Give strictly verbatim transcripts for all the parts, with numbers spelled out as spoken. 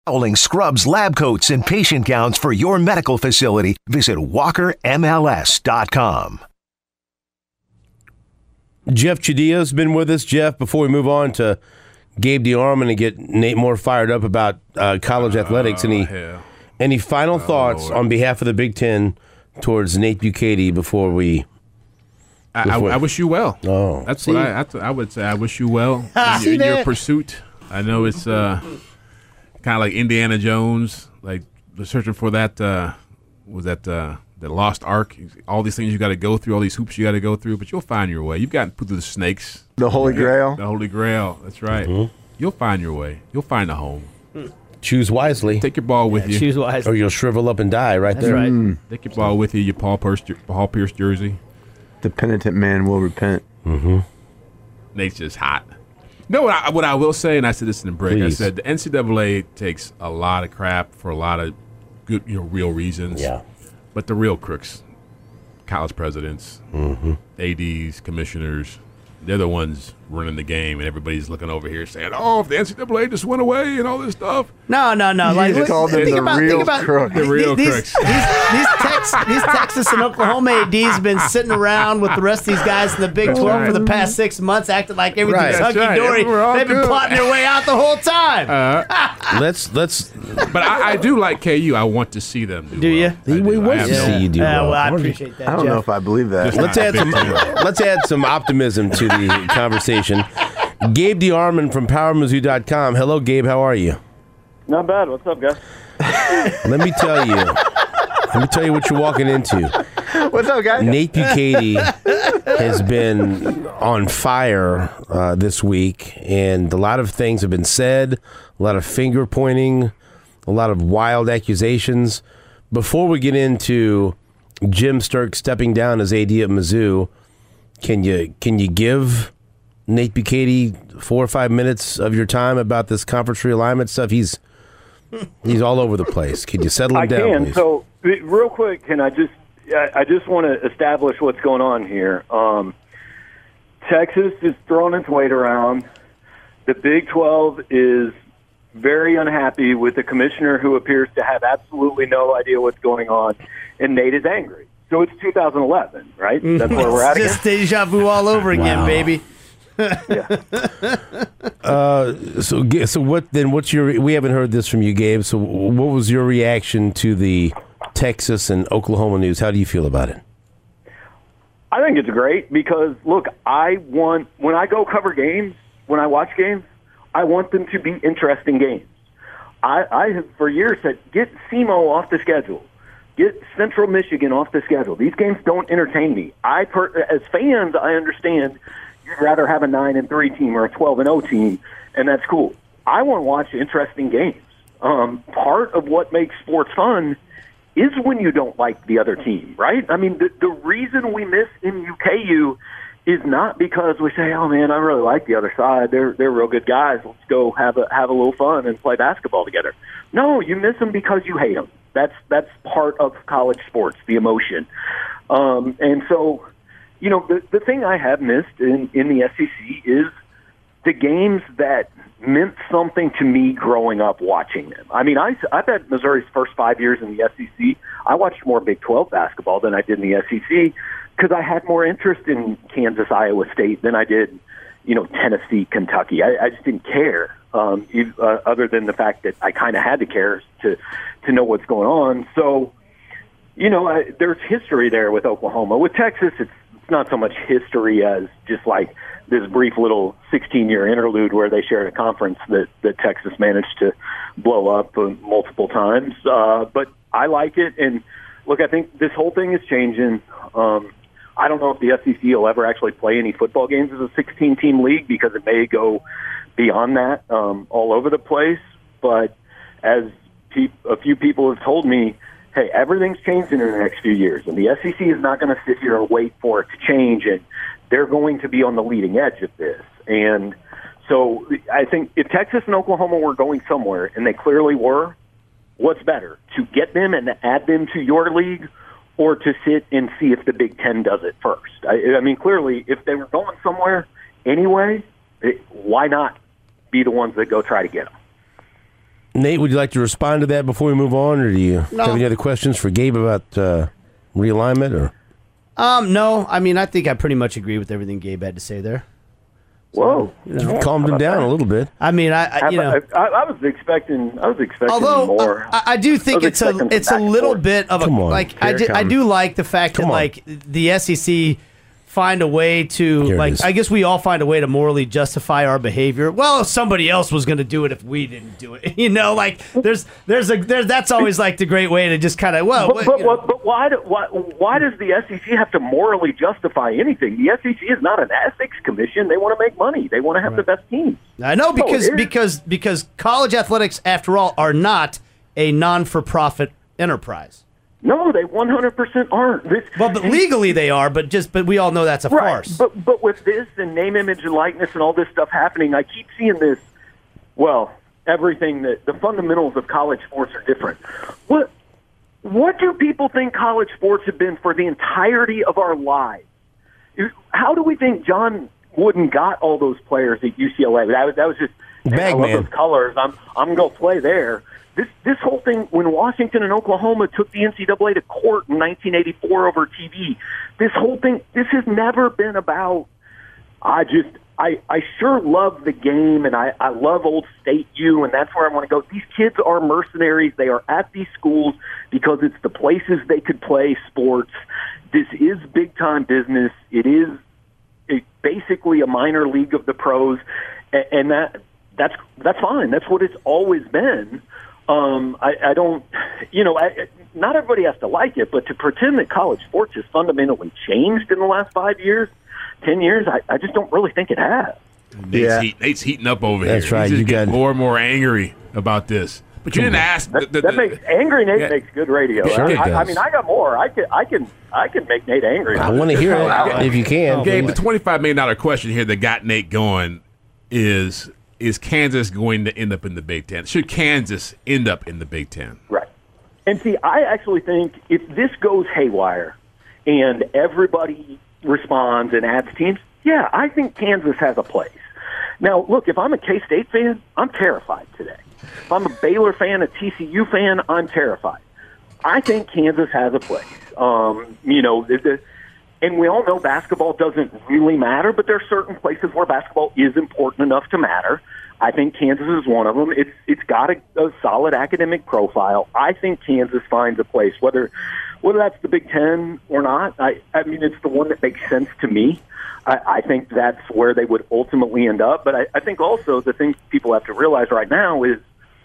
Toweling, scrubs, lab coats, and patient gowns for your medical facility. Visit walker M L S dot com. Jeff Chadia's been with us. Jeff, before we move on to Gabe DeArmond and get Nate more fired up about uh, college athletics, any, hell. any final thoughts Lord. on behalf of the Big Ten towards Nate Bukaty before we... I, I, I wish you well. Oh, that's see? what I, I, I would say. I wish you well in, See in your that? pursuit. I know it's uh, kind of like Indiana Jones, like the searching for that. Uh, was that uh, the lost ark? All these things you got to go through, all these hoops you got to go through, but you'll find your way. You've gotten through the snakes, The Holy Grail. the Holy Grail. That's right. Mm-hmm. You'll find your way. You'll find a home. Choose wisely, Take your ball with you. Choose wisely. or you'll shrivel up and die right That's there. right. Take your ball with you. Your Paul Pierce, Paul Pierce jersey. The penitent man will repent. Nate's just hot. No, what I, what I will say, and I said this in the break, Please. I said the N C double A takes a lot of crap for a lot of good, you know, real reasons. Yeah. But the real crooks, college presidents, Mm-hmm. A Ds, commissioners, they're the ones running the game, and everybody's looking over here saying, "Oh, if the N C double A just went away and all this stuff." No, no, no. Like, just look, called them think the about, real think about crook. The real these, crooks. These, these, Tex, these Texas and Oklahoma A Ds have been sitting around with the rest of these guys in the Big twelve right. for the past six months, acting like everything's Right. That's right. hunky-dory. We're all They've been good. plotting their way out the whole time. Let's let's. But I, I do like K U. I want to see them do. Do well. you? I We do. want I have to no- see you do Yeah, well. well, I appreciate that, I don't Jeff. know if I believe that. Just Let's not add some. Big Ten. Let's add some optimism to the conversation. Gabe DeArmond from Power Mizzou dot com. Hello, Gabe. How are you? Not bad. What's up, guys? Let me tell you. Let me tell you what you're walking into. What's up, guys? Nate Bukaty has been on fire uh, this week, and a lot of things have been said, a lot of finger pointing, a lot of wild accusations. Before we get into Jim Sturk stepping down as A D at Mizzou, can you can you give Nate Bukaty four or five minutes of your time about this conference realignment stuff? He's he's all over the place. Can you settle him I down, can. please? So, real quick, can I just I, I just want to establish what's going on here. Um, Texas is throwing its weight around. The Big twelve is very unhappy with the commissioner who appears to have absolutely no idea what's going on, and Nate is angry. So it's two thousand eleven, right? That's where we're at It's again. just deja vu all over again, Wow. baby. So, Ga- so what then? What's your? We haven't heard this from you, Gabe. So, what was your reaction to the Texas and Oklahoma news? How do you feel about it? I think it's great because, look, I want, when I go cover games, when I watch games, I want them to be interesting games. I, I have for years said, get SEMO off the schedule. Get Central Michigan off the schedule. These games don't entertain me. I, per, as fans, I understand you'd rather have a nine and three team or a twelve and oh team, and that's cool. I want to watch interesting games. Um, part of what makes sports fun is when you don't like the other team, right? I mean, the, the reason we miss M U K U is not because we say, "Oh man, I really like the other side. They're they're real good guys. Let's go have a have a little fun and play basketball together." No, you miss them because you hate them. That's that's part of college sports, the emotion. Um, and so, you know, the the thing I have missed in in the S E C is the games that meant something to me growing up watching them. I mean, I, I bet Missouri's first five years in the S E C, I watched more Big twelve basketball than I did in the S E C because I had more interest in Kansas, Iowa State than I did, you know, Tennessee, Kentucky. I, I just didn't care, um, if, uh, other than the fact that I kind of had to care to to know what's going on. So, you know, I, there's history there with Oklahoma. With Texas, it's, it's not so much history as just like this brief little sixteen-year interlude where they shared a conference that, that Texas managed to blow up uh, multiple times. Uh, but I like it. And, look, I think this whole thing is changing. Um, I don't know if the S E C will ever actually play any football games as a sixteen-team league because it may go beyond that um, all over the place. But as pe- a few people have told me, hey, everything's changing in the next few years, and the S E C is not going to sit here and wait for it to change, and they're going to be on the leading edge of this. And so I think if Texas and Oklahoma were going somewhere, and they clearly were, what's better, to get them and add them to your league or to sit and see if the Big Ten does it first? I, I mean, clearly, if they were going somewhere anyway, it, why not be the ones that go try to get them? Nate, would you like to respond to that before we move on, or do you No. have any other questions for Gabe about uh, realignment? Or Um, no, I mean, I think I pretty much agree with everything Gabe had to say there. Whoa. You know, calmed him down a little bit. I mean, I, I you know, I, I was expecting. I was expecting although more. I, I do think I was it's a expecting it's a some back little and forth. bit of a Come on. like I Here do, it I comes. do like the fact Come that on. like the S E C find a way to Here it like is. I guess we all find a way to morally justify our behavior. Well, if somebody else was going to do it if we didn't do it, you know, like there's there's a there's that's always like the great way to just kind of well, But, but, you know. but, but why, do, why why does the S E C have to morally justify anything? The S E C is not an ethics commission. They want to make money. They want to have the best teams. I know because it is. because because college athletics, after all, are not a non-for-profit enterprise. No, they one hundred percent aren't. This, Well, but legally they are, but just but we all know that's a right. farce. But but with this and name, image, and likeness and all this stuff happening, I keep seeing this. Well, everything that the fundamentals of college sports are different. What what do people think college sports have been for the entirety of our lives? How do we think John Wooden got all those players at U C L A? That was that was just man, I love Bagman. those colors. I'm I'm gonna play there. This this whole thing when Washington and Oklahoma took the N C double A to court in nineteen eighty-four over T V. This whole thing this has never been about. I just I I sure love the game and I I love Old State U and that's where I want to go. These kids are mercenaries. They are at these schools because it's the places they could play sports. This is big time business. It is it, basically a minor league of the pros, and, and that that's that's fine. That's what it's always been. Um, I, I don't, you know, I, not everybody has to like it, but to pretend that college sports has fundamentally changed in the last five years, ten years, I, I just don't really think it has. Nate's, Yeah. heat, Nate's heating up over That's here. right, He's just you getting got- more and more angry about this. But you didn't ask. The, That, the, that the- makes angry Nate Yeah. makes good radio. Sure I, it I, I does. mean, I got more. I can, I can, I can make Nate angry. I want to hear it if you can. Gabe, the twenty-five million dollars question here that got Nate going is: Is Kansas going to end up in the Big Ten? Should Kansas end up in the Big Ten? Right. And see, I actually think if this goes haywire and everybody responds and adds teams, yeah, I think Kansas has a place. Now, look, if I'm a K-State fan, I'm terrified today. If I'm a Baylor fan, a T C U fan, I'm terrified. I think Kansas has a place. Um, you know, the, the, and we all know basketball doesn't really matter, but there are certain places where basketball is important enough to matter. I think Kansas is one of them. It's it's got a, a solid academic profile. I think Kansas finds a place, whether whether that's the Big Ten or not. I I mean, it's the one that makes sense to me. I, I think that's where they would ultimately end up. But I, I think also the thing people have to realize right now is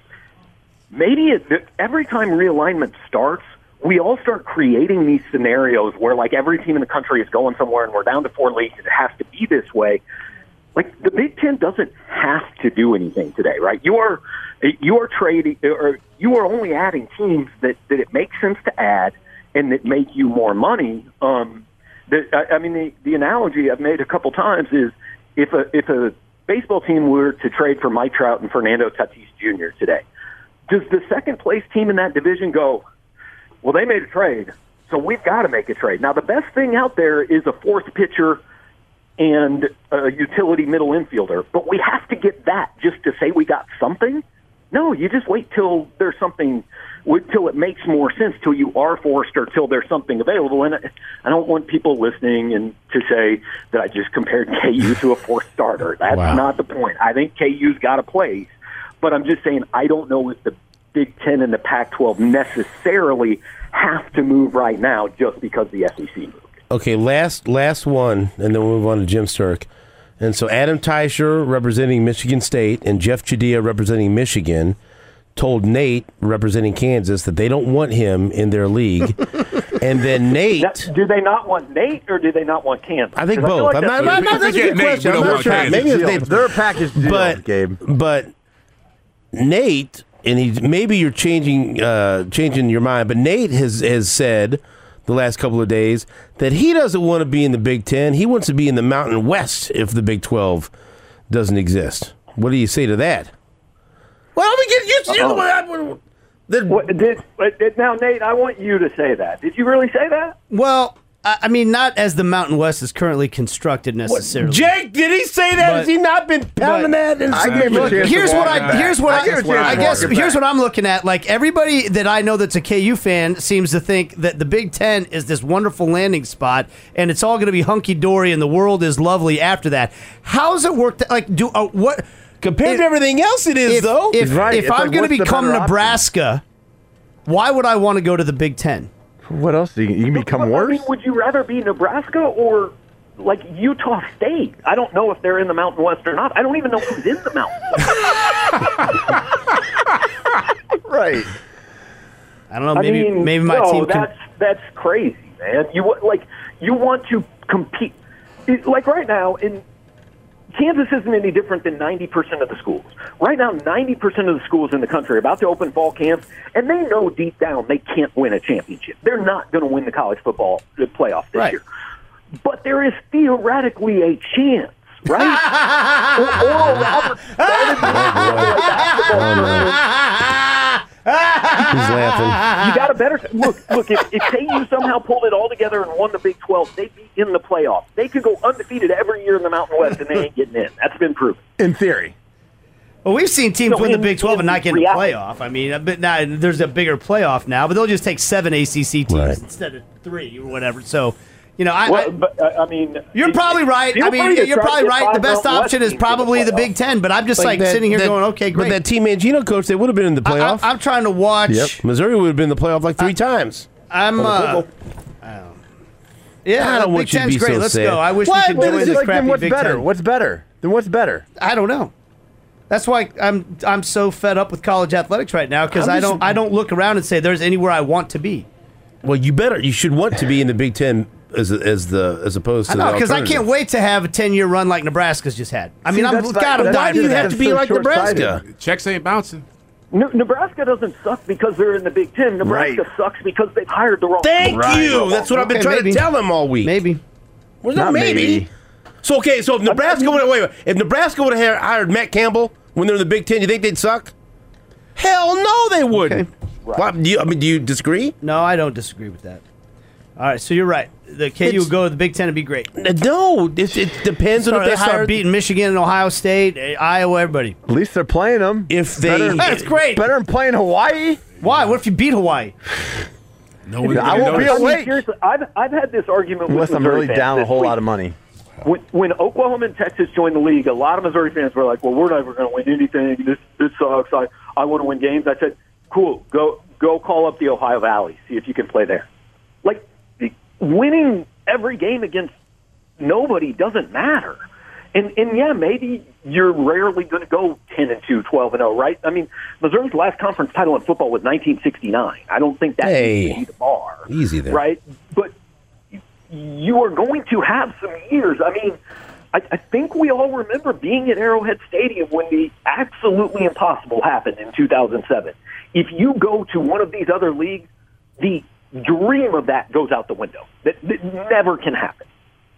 maybe it, every time realignment starts, we all start creating these scenarios where like every team in the country is going somewhere and we're down to four leagues and it has to be this way. Like the Big Ten doesn't have to do anything today, right? You are you are trading or you are only adding teams that, that it makes sense to add and that make you more money. Um, the, I, I mean, the, the analogy I've made a couple times is if a if a baseball team were to trade for Mike Trout and Fernando Tatis Junior today, does the second place team in that division go, well, they made a trade, so we've got to make a trade? Now, the best thing out there is a fourth pitcher and a utility middle infielder, but we have to get that just to say we got something? No, you just wait till there's something, wait till it makes more sense, till you are forced or till there's something available. And I don't want people listening and to say that I just compared K U to a fourth starter. That's Wow. not the point. I think K U's got a place, but I'm just saying I don't know if the Big Ten and the Pac twelve necessarily have to move right now just because the S E C moved. Okay, last last one, and then we'll move on to Jim Sturk. And so Adam Teicher, representing Michigan State, and Jeff Chadilla, representing Michigan, told Nate, representing Kansas, that they don't want him in their league. And then Nate... Now, do they not want Nate or do they not want Kansas? I think 'Cause both. feel like I'm not, that's- I'm not, that's a Forget good Nate, question. we I'm don't not want sure. Kansas. Maybe it's Deal. Nate. They're a package deal, But, Gabe. but Nate, and he maybe you're changing uh, changing your mind, but Nate has, has said the last couple of days that he doesn't want to be in the Big Ten. He wants to be in the Mountain West if the Big twelve doesn't exist. What do you say to that? Well, let me get you. You're the one I- the- What, did, but- now, Nate, I want you to say that. Did you really say that? Well, I I mean, not as the Mountain West is currently constructed necessarily. Jake, did he say that? But- Has he not been pounding but- that? And I gave him a Look, chance to here's what walk it I back. here's what I I, gave him a chance to I walk guess it here's back. what I'm looking at. Like everybody that I know that's a K U fan seems to think that the Big Ten is this wonderful landing spot, and it's all going to be hunky dory, and the world is lovely after that. How's it work? That, like, do uh, what compared if- to everything else, it is if, though. If, Right. if It's I'm like, going to what's the become better option? Nebraska, why would I want to go to the Big Ten? What else? Do you, you can become I mean, worse? would you rather be Nebraska or like Utah State? I don't know if they're in the Mountain West or not. I don't even know who's in the Mountain West. Right. I don't know. I Maybe mean, maybe my no, team can. that's that's crazy, man. You wa- like you want to compete. It- Like right now, in Kansas isn't any different than ninety percent of the schools. Right now, ninety percent of the schools in the country are about to open fall camps, and they know deep down they can't win a championship. They're not going to win the college football playoff this Right. year. But there is theoretically a chance, right? or, or Robert started He's laughing. You got a better look. Look, if, if K U somehow pulled it all together and won the Big twelve, they'd be in the playoffs. They could go undefeated every year in the Mountain West, and they ain't getting in. That's been proven. In theory. Well, we've seen teams No, win the in- Big twelve and in not get in the reality. playoff. I mean, but now there's a bigger playoff now, but they'll just take seven A C C teams Right. instead of three or whatever. So, you know, I, Well, I but uh, I mean, you're it- probably right. feel I mean, free to you're try to probably get right. The five best Mountain West option is teams in probably the playoffs. Big Ten, but I'm just like, that- sitting here that- going, okay, great. But that team Mangino coach, they would have been in the I, playoff. I, I'm trying to watch. Yep. Missouri would have been in the playoff like three times. I'm. Uh, yeah, I don't the want Big you to Ten's be great. so Let's sad. go. I wish What? we could Then join it's this like, crappy then what's Big better? Ten. What's better? Then what's better? I don't know. That's why I'm I'm so fed up with college athletics right now because I'm I just- don't I don't look around and say there's anywhere I want to be. Well, you better. You should want to be in the Big Ten as as the as opposed I to know the because I alternative. can't wait to have a ten year run like Nebraska's just had. I mean, See, I'm that's not- God, I'm that's dying Why do for you that. have to be so like short-sighted. Nebraska? Checks ain't bouncing. Ne- Nebraska doesn't suck because they're in the Big Ten. Nebraska Right. sucks because they've hired the wrong. Thank Right. you. That's what I've been Okay, trying maybe. to tell them all week. Maybe. Was that Not maybe? maybe. So okay, so if Nebraska would have wait, wait, if Nebraska would have hired Matt Campbell when they're in the Big Ten, you think they'd suck? Hell no, they wouldn't. Okay. Well, do you, I mean, do you disagree? No, I don't disagree with that. All right, so you're right. The K U It's- would go to the Big Ten and be great. No, it, it depends on Start, if they let's start hired. beating Michigan and Ohio State, eh, Iowa, everybody. At least they're playing them. If they- better, That's great. better than playing Hawaii. Why? What if you beat Hawaii? No one's I gonna won't be notice. I mean, awake. seriously, I've I've had this argument Unless with I'm Missouri really fans down a this whole week. lot of money. When, when Oklahoma and Texas joined the league, a lot of Missouri fans were like, "Well, we're never going to win anything. This this sucks. I I want to win games." I said, "Cool, go go call up the Ohio Valley, see if you can play there." Like winning every game against nobody doesn't matter. And and yeah, maybe you're rarely going to go ten and two, twelve and oh, right? I mean, Missouri's last conference title in football was nineteen sixty-nine. I don't think that Hey. needs to be the bar. Easy there. Right? But you are going to have some years. I mean, I, I think we all remember being at Arrowhead Stadium when the absolutely impossible happened in two thousand seven. If you go to one of these other leagues, the dream of that goes out the window. That, that never can happen.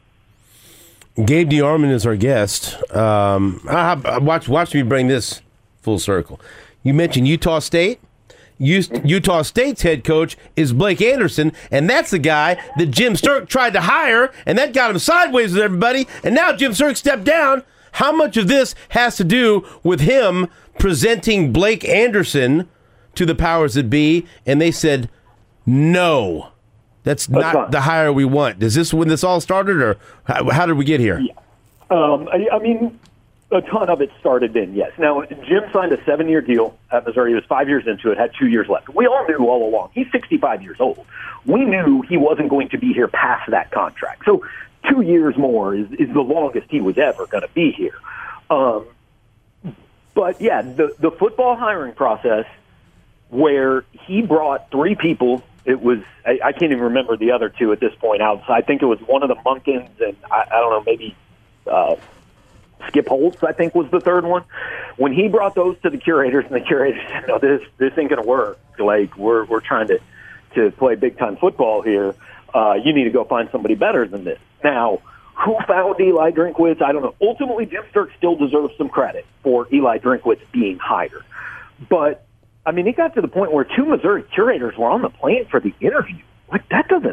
Gabe DeArmond is our guest. Um, I, I, watch, watch me bring this full circle. You mentioned Utah State. Us- Utah State's head coach is Blake Anderson, and that's the guy that Jim Sturk tried to hire, and that got him sideways with everybody, and now Jim Sturk stepped down. How much of this has to do with him presenting Blake Anderson to the powers that be, and they said, no, that's not fine. the hire we want. Is this when this all started, or how, how did we get here? Um, I, I mean, a ton of it started then, yes. Now, Jim signed a seven-year deal at Missouri. He was five years into it, had two years left. We all knew all along. He's sixty-five years old. We knew he wasn't going to be here past that contract. So two years more is, is the longest he was ever going to be here. Um, but, yeah, the, the football hiring process where he brought three people. It was, I, I can't even remember the other two at this point outside. I think it was one of the Munkins and, I, I don't know, maybe uh, Skip Holtz, I think, was the third one. When he brought those to the curators, and the curators said, no, this this ain't going to work. Like, we're we're trying to, to play big-time football here. Uh, you need to go find somebody better than this. Now, who found Eli Drinkwitz? I don't know. Ultimately, Jim Sturk still deserves some credit for Eli Drinkwitz being hired. But, I mean, it got to the point where two Missouri curators were on the plane for the interview. Like, that doesn't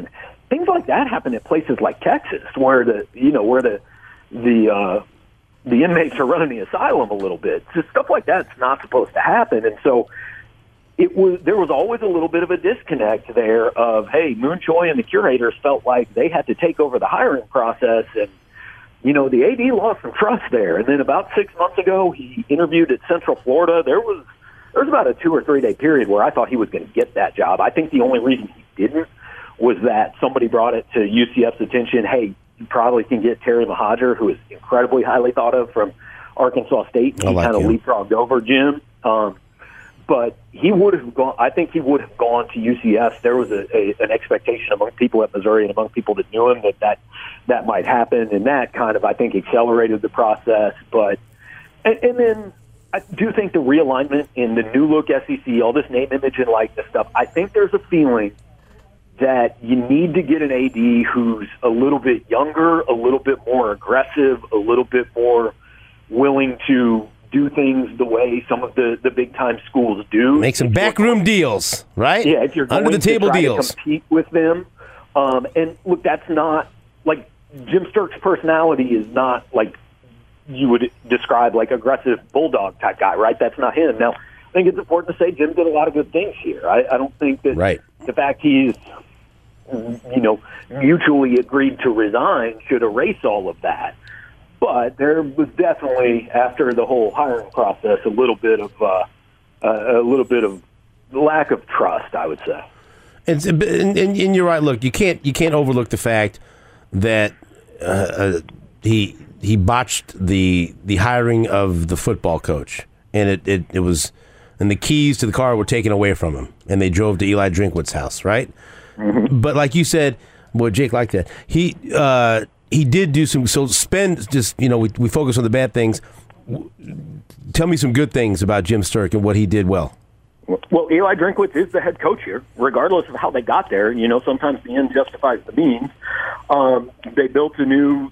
things like that happen at places like Texas, where the you know where the the uh, the inmates are running the asylum a little bit. Just stuff like that's not supposed to happen, and so it was. There was always a little bit of a disconnect there. Of hey, Moon Choi and the curators felt like they had to take over the hiring process, and you know the A D lost some trust there. And then about six months ago, he interviewed at Central Florida. There was there was about a two or three day period where I thought he was going to get that job. I think the only reason he didn't was that somebody brought it to U C F's attention. Hey, you probably can get Terry Mohajir, who is incredibly highly thought of from Arkansas State. He like kind of him. leapfrogged over Jim. Um, but he would have gone, I think he would have gone to U C F. There was a, a, an expectation among people at Missouri and among people that knew him that, that that might happen. And that kind of, I think, accelerated the process. But, and, and then I do think the realignment in the new look S E C, all this name, image, and likeness stuff, I think there's a feeling that you need to get an A D who's a little bit younger, a little bit more aggressive, a little bit more willing to do things the way some of the, the big-time schools do. Make some backroom deals, right? Yeah, if you're going under the table to try deals. to compete with them. Um, and, look, that's not, like, Jim Sterk's personality is not, like, you would describe, like, aggressive bulldog-type guy, right? That's not him. Now, I think it's important to say Jim did a lot of good things here. I, I don't think that Right. the fact he's you know, mutually agreed to resign should erase all of that. But there was definitely, after the whole hiring process, a little bit of uh, a little bit of lack of trust, I would say. And, and, and you're right. Look, you can't you can't overlook the fact that uh, uh, he he botched the the hiring of the football coach, and it, it, it was and the keys to the car were taken away from him, and they drove to Eli Drinkwitz's house, right? Mm-hmm. But like you said, boy, Jake liked that. He uh, he did do some. So spend just you know we we focus on the bad things. Tell me some good things about Jim Sterk and what he did well. Well, Eli Drinkwitz is the head coach here, regardless of how they got there. You know, sometimes the end justifies the means. Um, they built a new.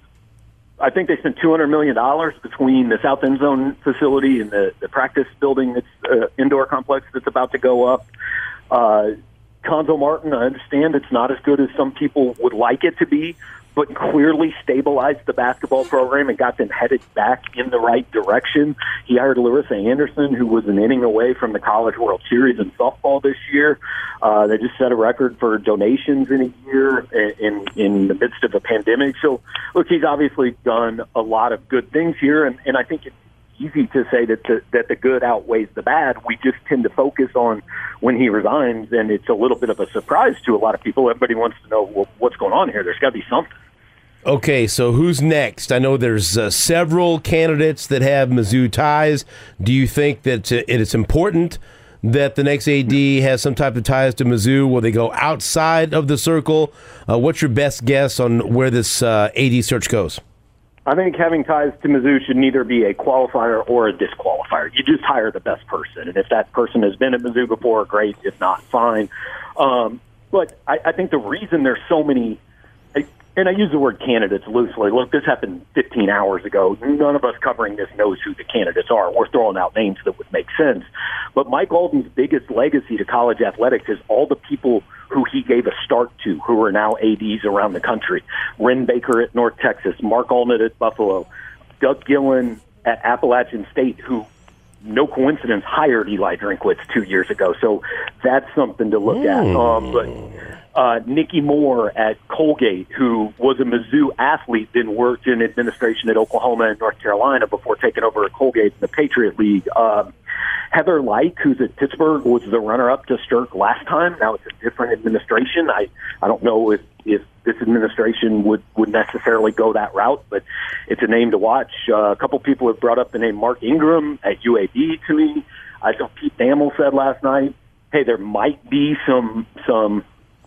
I think they spent two hundred million dollars between the South End Zone facility and the, the practice building, that's uh, indoor complex that's about to go up. Uh, Conzo Martin, I understand it's not as good as some people would like it to be, but clearly stabilized the basketball program and got them headed back in the right direction. He hired Larissa Anderson, who was an inning away from the College World Series in softball this year. Uh, they just set a record for donations in a year in, in the midst of a pandemic. So, look, he's obviously done a lot of good things here, and, and I think it's easy to say that the, that the good outweighs the bad. We just tend to focus on when he resigns, and it's a little bit of a surprise to a lot of people. Everybody wants to know, well, what's going on here. There's got to be something. Okay, so who's next? I know there's uh, several candidates that have Mizzou ties. Do you think that uh, it is important that the next A D has some type of ties to Mizzou? Will they go outside of the circle? Uh, what's your best guess on where this uh, A D search goes? I think having ties to Mizzou should neither be a qualifier or a disqualifier. You just hire the best person, and if that person has been at Mizzou before, great. If not, fine. Um, but I, I think the reason there's so many, and I use the word candidates loosely. Look, this happened fifteen hours ago. None of us covering this knows who the candidates are. We're throwing out names that would make sense. But Mike Alden's biggest legacy to college athletics is all the people who he gave a start to, who are now A Ds around the country. Ren Baker at North Texas, Mark Allnut at Buffalo, Doug Gillen at Appalachian State, who, no coincidence, hired Eli Drinkwitz two years ago. So that's something to look at. Um, but uh, Nikki Moore at Colgate, who was a Mizzou athlete, then worked in administration at Oklahoma and North Carolina before taking over at Colgate in the Patriot League. Um, Heather Lyke, who's at Pittsburgh, was the runner-up to Sterk last time. Now it's a different administration. I, I don't know if, if this administration would, would necessarily go that route, but it's a name to watch. Uh, a couple people have brought up the name Mark Ingram at U A B to me. I saw Pete Thamel said last night, hey, there might be some some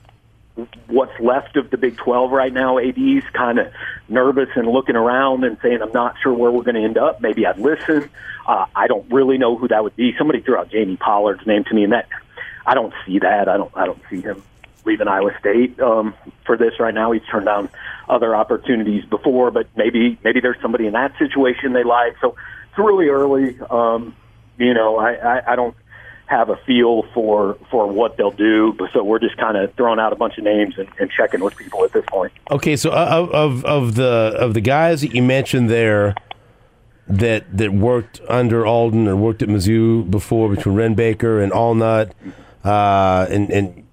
what's left of the Big twelve right now, A Ds kind of nervous and looking around and saying, I'm not sure where we're going to end up. Maybe I'd listen. Uh, I don't really know who that would be. Somebody threw out Jamie Pollard's name to me, and that I don't see that. I don't. I don't see him leaving Iowa State um, for this right now. He's turned down other opportunities before, but maybe maybe there's somebody in that situation they like. So it's really early. Um, you know, I, I, I don't. have a feel for for what they'll do. But so we're just kind of throwing out a bunch of names and, and checking with people at this point. Okay, so of, of of the of the guys that you mentioned there that that worked under Alden or worked at Mizzou before, between Ren Baker and Allnut, uh, and and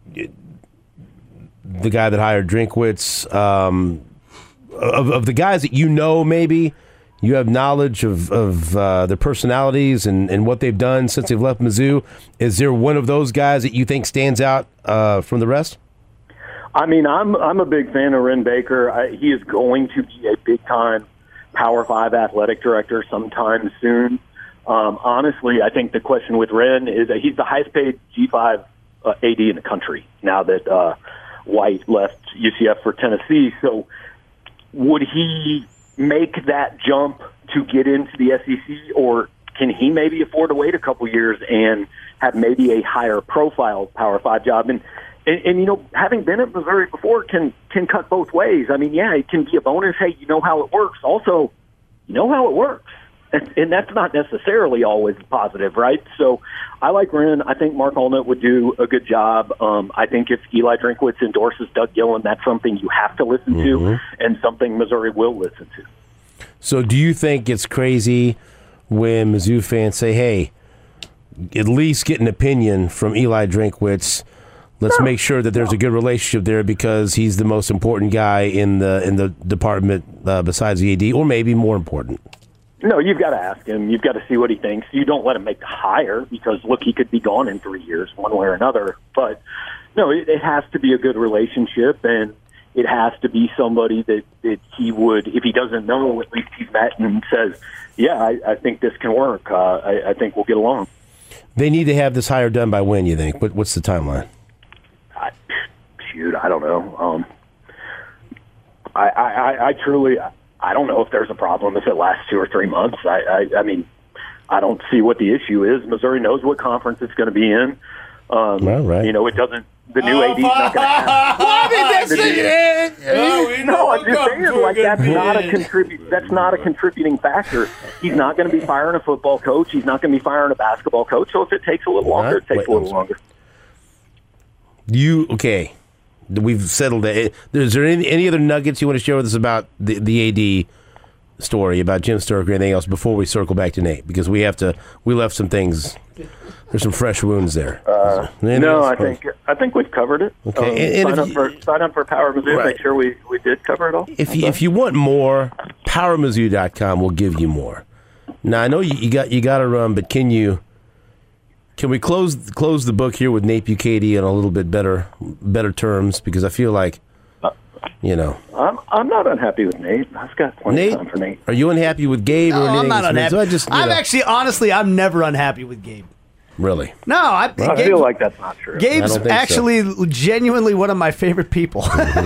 the guy that hired Drinkwitz, um, of of the guys that you know, maybe you have knowledge of of uh, their personalities and, and what they've done since they've left Mizzou. Is there one of those guys that you think stands out uh, from the rest? I mean, I'm I'm a big fan of Ren Baker. I, he is going to be a big time Power Five athletic director sometime soon. Um, honestly, I think the question with Ren is that he's the highest paid G five uh, A D in the country now that uh, White left U C F for Tennessee. So would he make that jump to get into the S E C, or can he maybe afford to wait a couple years and have maybe a higher profile Power Five job? And, and, and you know, having been at Missouri before can can cut both ways. I mean, yeah, it can be a bonus. Hey, you know how it works. Also, you know how it works. And, and that's not necessarily always positive, right? So I like Ren. I think Mark Allnut would do a good job. Um, I think if Eli Drinkwitz endorses Doug Gillen, that's something you have to listen Mm-hmm. to and something Missouri will listen to. So do you think it's crazy when Mizzou fans say, hey, at least get an opinion from Eli Drinkwitz? Let's make sure that there's a good relationship there because he's the most important guy in the in the department uh, besides the A D, or maybe more important. No, you've got to ask him. You've got to see what he thinks. You don't let him make the hire because, look, he could be gone in three years one way or another. But, no, it, it has to be a good relationship, and it has to be somebody that, that he would, if he doesn't know, at least he's met and says, yeah, I, I think this can work. Uh, I, I think we'll get along. They need to have this hire done by when, you think? What, what's the timeline? I, shoot, I don't know. Um, I, I, I truly... I don't know if there's a problem if it lasts two or three months. I, I, I mean, I don't see what the issue is. Missouri knows what conference it's going to be in. Um, All right. You know, it doesn't. The new A D's not going to have. Well, I mean, that's the new- it. No, I'm just saying, like that's not a contribute. That's not a contributing factor. He's not going to be firing a football coach. He's not going to be firing a basketball coach. So if it takes a little longer, it takes Wait, a little I'm longer. You okay? We've settled it. Is there any, any other nuggets you want to share with us about the, the A D story, about Jim Sterk or anything else before we circle back to Nate? Because we have to. We left some things. There's some fresh wounds there. Uh, no, I think I think we've covered it. Okay, Um, and- and sign if up you- for sign up for Power Mizzou. Right. Make sure we, we did cover it all. If you, if you want more, power mizzou dot com will give you more. Now I know you, you got you got to run, but can you? Can we close close the book here with Nate Bukaty on a little bit better better terms? Because I feel like, you know, I'm I'm not unhappy with Nate. I've got plenty Nate, of time for Nate. are you unhappy with Gabe or No, anything? I'm not that's made? unhappy. So I just, you I'm know, actually, honestly, I'm never unhappy with Gabe. really. No, I, I Gabe's, feel like that's not true. I Gabe's don't think so. actually genuinely one of my favorite people.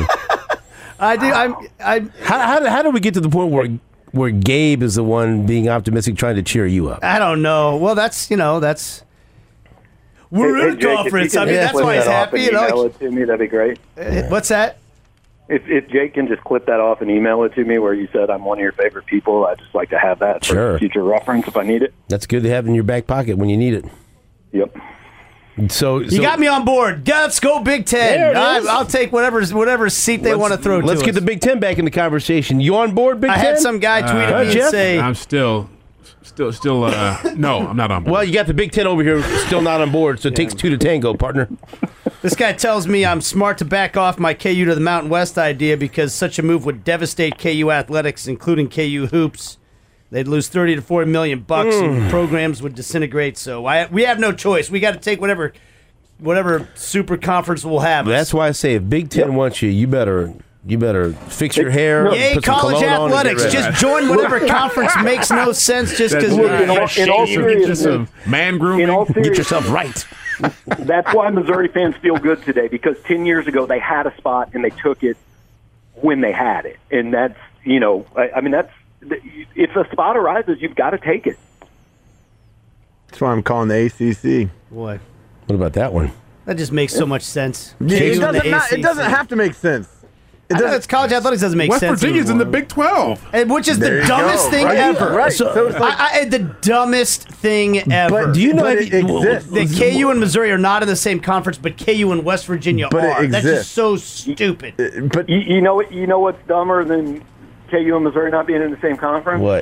I do. I'm. I'm. How how did, how did we get to the point where where Gabe is the one being optimistic, trying to cheer you up? I don't know. Well, that's you know that's. We're Hey, in hey, a Jake, if conference. you I can mean, just that's clip why he's that off happy. and You email know. it to me, that'd be great. What's that? If if Jake can just clip that off and email it to me, where you said I'm one of your favorite people, I'd just like to have that for Sure. future reference if I need it. That's good to have in your back pocket when you need it. Yep. So You got me on board. Let's go Big Ten. There it I, is. I'll take whatever whatever seat they want to throw. Let's to get us. the Big Ten back in the conversation. You on board, Big I Ten? had some guy tweet Uh, at me Jeff? and say, I'm still, still, still. Uh, no, I'm not on board. Well, you got the Big Ten over here still not on board, so it takes two to tango, partner. this guy tells me I'm smart to back off my K U to the Mountain West idea because such a move would devastate K U athletics, including K U hoops. They'd lose thirty to forty million bucks, Mm. and programs would disintegrate. So I, we have no choice. We got to take whatever, whatever super conference we'll have. That's why I say if Big Ten wants you, you better you better fix your hair. Yay, put some college cologne on and get athletics. ready. Just join whatever conference makes no sense just because. Look, in all, in all Get you some seriousness, man grooming. in all Get seriousness, yourself right. that's why Missouri fans feel good today, because ten years ago they had a spot and they took it when they had it, and that's you know I, I mean that's if a spot arises, you've got to take it. That's why I'm calling the A C C. Boy, What about that one? that just makes so much sense. It K U and doesn't, the not, A C C. it doesn't have to make sense. I know, it's college athletics doesn't make West sense. Virginia's anymore. in the Big twelve. And which is There the you dumbest go, thing right? ever. Right. So- So, it's like, I, I, the dumbest thing ever. but Do you know but if it you- exists. that K U and Missouri are not in the same conference, but K U and West Virginia But it are. That's exists. just so stupid. But You, you know what? You know what's dumber than K U and Missouri not being in the same conference? What?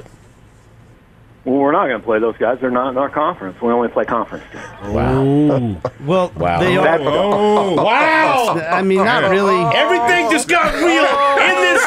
Well, we're not going to play those guys. They're not in our conference. We only play conference games. Wow. Well, Wow. they are. That's Oh, wow. I mean, not really. Everything just got real in this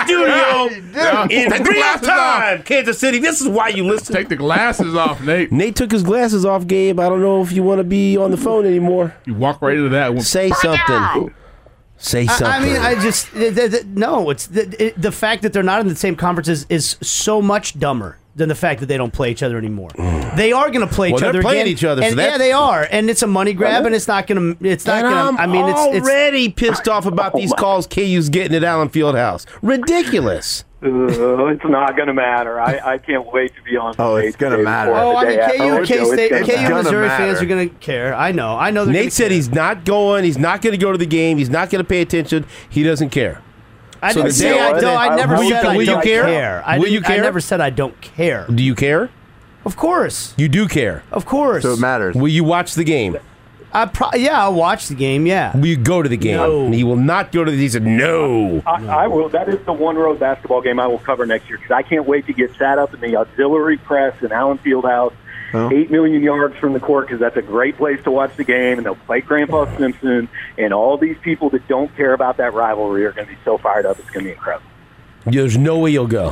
studio in Take the real glasses time. Kansas City, this is why you listen. Take the glasses off, Nate. Nate took his glasses off, Gabe. I don't know if you want to be on the phone anymore. You walk right into that one. Say something. Say something. I, I mean, I just the, the, the, no. It's the, it, the fact that they're not in the same conferences is so much dumber than the fact that they don't play each other anymore. They are going to play Well, each they're other playing again, each other, so and that's- yeah, they are, and it's a money grab, and it's not going to. It's not and going I'm to. I mean, it's it's. already pissed off about these calls K U's getting at Allen Fieldhouse. Ridiculous. Uh, it's not going to matter. I, I can't wait to be on. Oh, the it's day gonna before matter. the Oh, I day mean, after. K U and Oh, K it's State, gonna K U matter. and Missouri matter. fans are going to care. I know. I know. They're Nate gonna said care. he's not going. He's not going to go to the game. He's not going to pay attention. He doesn't care. I so didn't the say day I I- don't. I Will never you- said will I you don't care? care. I Will didn't- you care? I never said I don't care. Do you care? Of course. You do care. Of course. so it matters. Will you watch the game? I pro- yeah, I'll watch the game. Yeah. Will you go to the game? No. And he will not go to the. He said no. I, I will. That is the one road basketball game I will cover next year because I can't wait to get sat up in the auxiliary press in Allen Fieldhouse, Oh. eight million yards from the court because that's a great place to watch the game, and they'll play Grandpa Simpson, and all these people that don't care about that rivalry are going to be so fired up. It's going to be incredible. There's no way you'll go.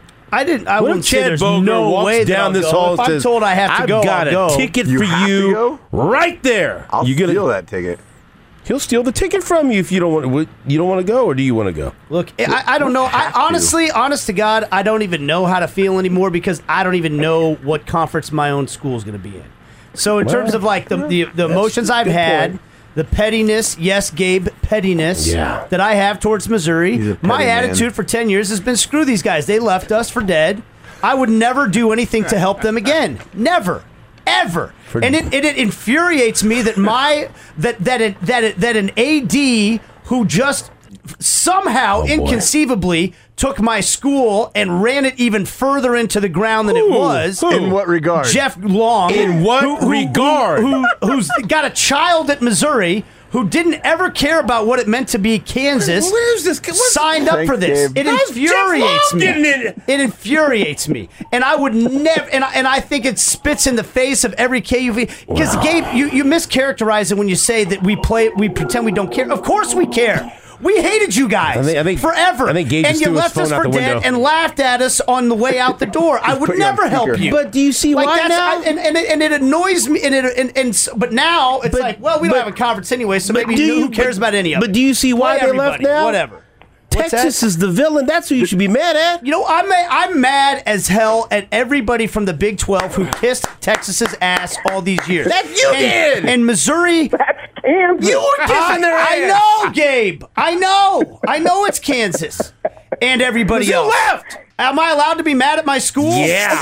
I didn't. I What wouldn't if say Chad there's Boger no walks way that down I'll this go. hall If and I'm says, told I have to I've go, got I'll a go. ticket You for have to you go? right there. I'll you gonna, steal that ticket. He'll steal the ticket from you if you don't want. You don't want to go, or do you want to go? Look, I, I don't know. I honestly, honest to God, I don't even know how to feel anymore because I don't even know what conference my own school is going to be in. So in Well, terms of like the the, the emotions I've good had, point. the pettiness, yes, Gabe, pettiness Yeah. that I have towards Missouri, He's a petty my man. attitude for ten years has been screw these guys. They left us for dead. I would never do anything to help them again. Never. Ever. For- and it, it, it infuriates me that my that that it, that it, that an A D who just somehow Oh, boy. inconceivably took my school and ran it even further into the ground than it Who? was. Who? In what regard? Jeff Long. In what regard? Who, who's got a child at Missouri who didn't ever care about what it meant to be Kansas. Where's this- what's- signed up Thanks, for this? Gabe. It How's infuriates Jeff Long me. getting in? It infuriates me, and I would never. And I, and I think it spits in the face of every K U V. Because Gabe, you you mischaracterize it when you say that we play, we pretend we don't care. Of course we care. We hated you guys I think- I think- forever, I think Gabe and just you threw his left us phone out for the dead window. and laughed at us on the way out the door. I would put you on never help speaker. you. But do you see like why that's, now? I, and, and, it, and it annoys me. And it, and, and s- but now it's But- like, well, we don't but- have a conference anyway, so but maybe do who you- cares but- about any of it? but do you see why Play they left everybody, now? Whatever. What's Texas that? is the villain. That's who you should be mad at. You know, I'm I'm mad as hell at everybody from the Big twelve who kissed Texas's ass all these years. That you and, did! And Missouri. That's Kansas. You were kissing their ass. I know, Gabe. I know. I know it's Kansas and everybody You else. left. Am I allowed to be mad at my school? Yeah.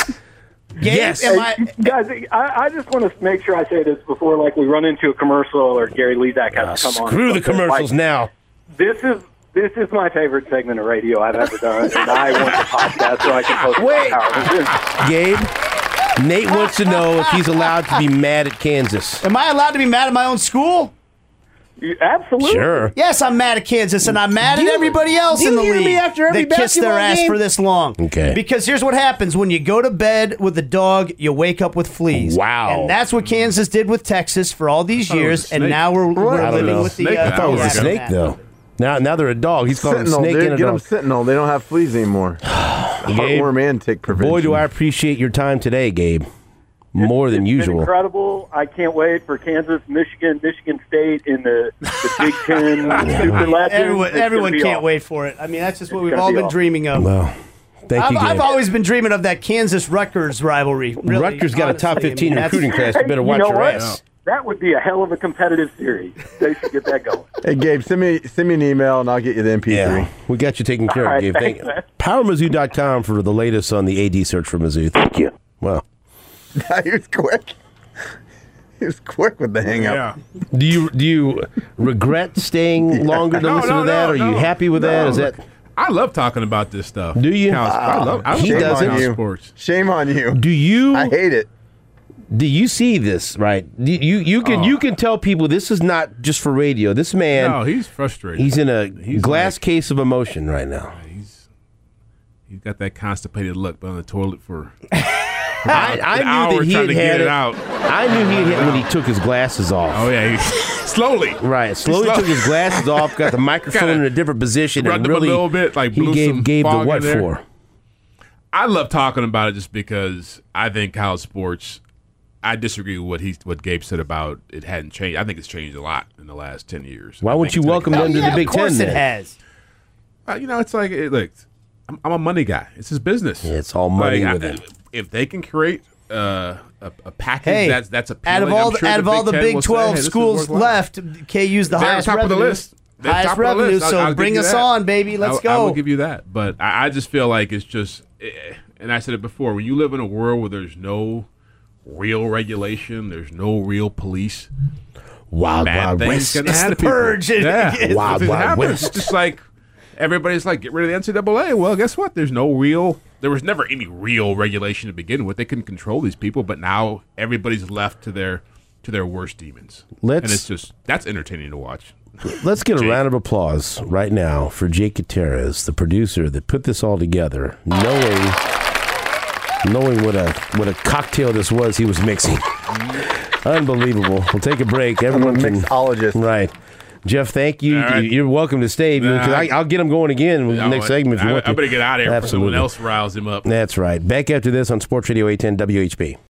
Gabe, Yes. Am I, Guys, I, I just want to make sure I say this before, like, we run into a commercial or Gary Lezak has to come on. Screw the commercials Like, now. This is this is my favorite segment of radio I've ever done, and I want the podcast so I can post it Wait. on Power. Gabe, Nate wants to know if he's allowed to be mad at Kansas. am I allowed to be mad at my own school? You- Absolutely. Sure. Yes, I'm mad at Kansas, and I'm mad Do at you- everybody else do you in the hear league me after every that kissed their basketball ass game? for this long. Okay. Because here's what happens when you go to bed with a dog, you wake up with fleas. Wow. And that's what Kansas did with Texas for all these thought it was years, a and snake. now we're, I we're don't living know. with the. Snake Uh, an I thought it was a hour yeah, snake, that. though. Now, now they're a dog. He's calling them Sentinel, snake dude. and a Get them dog. Sentinel. They don't have fleas anymore. Gabe, Heartworm and tick prevention. boy, do I appreciate your time today, Gabe. More than It's been usual. incredible. I can't wait for Kansas, Michigan, Michigan State in the, the Big Ten Super Legends. Everyone, It's gonna everyone be can't awesome. wait for it. I mean, that's just what It's we've gonna all be been awesome. dreaming of. Well, thank I've, you, Gabe. I've always been dreaming of that Kansas Rutgers rivalry. Really, Rutgers got a top honestly. I fifteen mean, that's- recruiting class. You Hey, better you watch know your what? ass. That would be a hell of a competitive series. They should get that going. Hey, Gabe, send me send me an email and I'll get you the M P three. Yeah, we got you taken care All of, right, Gabe. Thank thanks, man. Power Mizzou dot com for the latest on the A D search for Mizzou. Thank you. Well, He was quick. He was quick with the hang up. Yeah. Do you do you regret staying longer to No, listen no, to that? no, Are no. you happy with that? No, Is that? I love talking about this stuff. Do you? College- I love. I love He talking doesn't. about You. sports. Shame on you. Do you? I hate it. Do you see this? Right? Do you you can Oh. you can tell people this is not just for radio. This man, No, he's frustrated. he's in a He's glass like- case of emotion right now. He's he's got that constipated look, but on the toilet for. I, I an knew hour that he trying had to get had it it. out. I knew he had it when he took his glasses off. Oh yeah, he, slowly. Right, slowly Slow- took his glasses off, got the microphone Kinda in a different position, rubbed and him a really little bit, like he blew gave some gave the fog what in there. for. I love talking about it just because I think college sports. I disagree with what he what Gabe said about it hadn't changed. I think it's changed a lot in the last ten years. Why I wouldn't think you it's welcome like- them to the Yeah, Big of course Ten? it then? has. Uh, you know, it's like it, look, I'm, I'm a money guy. It's his business. Yeah, it's all money Like, with I- it. If they can create uh, a, a package Hey, that's that's appealing, out of all I'm the sure out of all the Ten Big will say, twelve hey, this is schools worthwhile. left, K U's the They're highest top revenue. of the list. They're Highest top of the revenue. list. I'll- So I'll give bring you us that. on, baby. Let's I, go. I will give you that, but I, I just feel like it's just, eh, and I said it before. When you live in a world where there's no real regulation, there's no real police. Wild, Bad wild things west. gonna It's happen the to people. purge. It- Yeah, it's- Wild, If it wild happens, west. It's just like everybody's like, get rid of the N C double A. Well, guess what? There's no real. There was never any real regulation to begin with. They couldn't control these people, but now everybody's left to their to their worst demons. Let's- and it's just that's entertaining to watch. Let's get a Jake. round of applause right now for Jake Gutierrez, the producer that put this all together, knowing knowing what a what a cocktail this was he was mixing. Unbelievable. We'll take a break. I'm a Everyone can mixologist. right. Jeff, thank you. All right. You're welcome to stay. Nah, because I, I'll get him going again with the next segment if you I, want I to. better get out of here before Absolutely. someone else riles him up. That's right. Back after this on Sports Radio eight ten W H B.